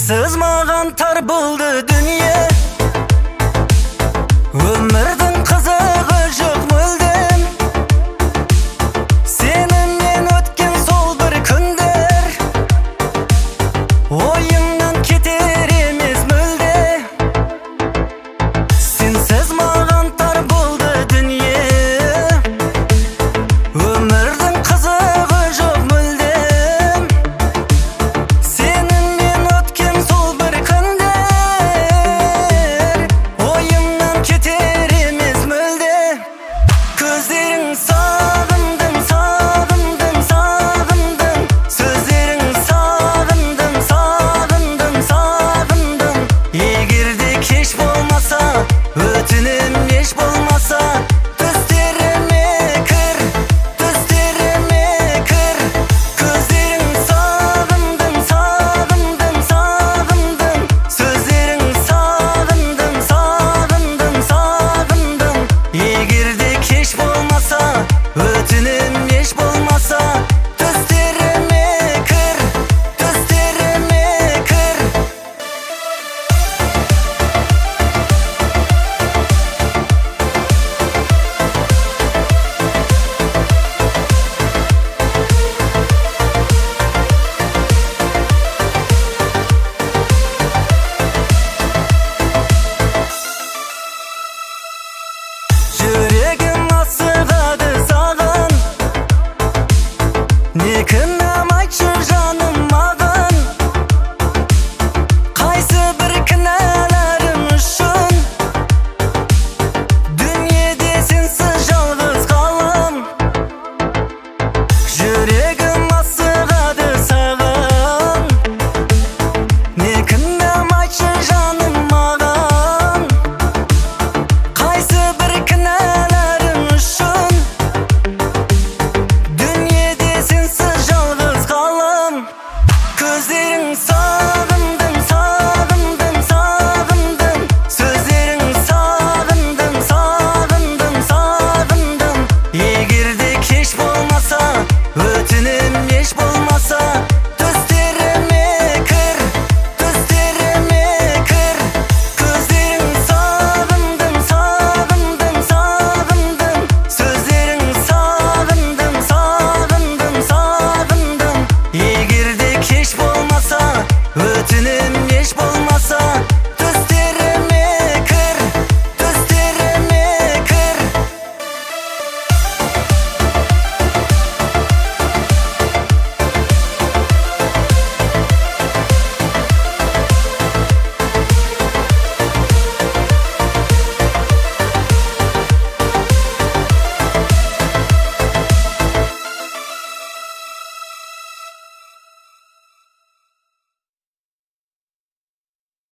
Sensiz mаған tar buldu dünya. Ömürдің қызығы жоқ мүлдем. Сенімен өткен сол бір күндер ойымнан кетер емес мүлде. Сенсіз маған тар болды дүние. Өмірдің қызығы жоқ мүлдем. Сенімен өткен сол бір күндер ойымнан кетер емес мүлде. Көздерің сағындым, сағындым, сағындым. Сөздерің сағындым, сағындым, сағындым. Егер де кеш болмаса, өтінем еш болмаса, түстеріме кір, түстеріме кір. Көздерің сағындым, сағындым, сағындым. Сөздерің сағындым, сағындым, сағындым. Егер де кеш болмаса, өтінем еш болмаса, түстеріме кір, түстеріме кір. Жүрегім асығады саған. Не кінәм айтшы жаным маған. Қайсы бір кінәларым үшін дүниеде сенсіз жалғыз қалам. Жүрегім асығады саған. Не кінәм айтшы жаным маған. Қайсы бір кінәларым үшін дүниеде сенсіз жалғыз қалам. Көздерің сағындым, сағындым, сағындым. Сөздерің сағындым, сағындым, сағындым. Егер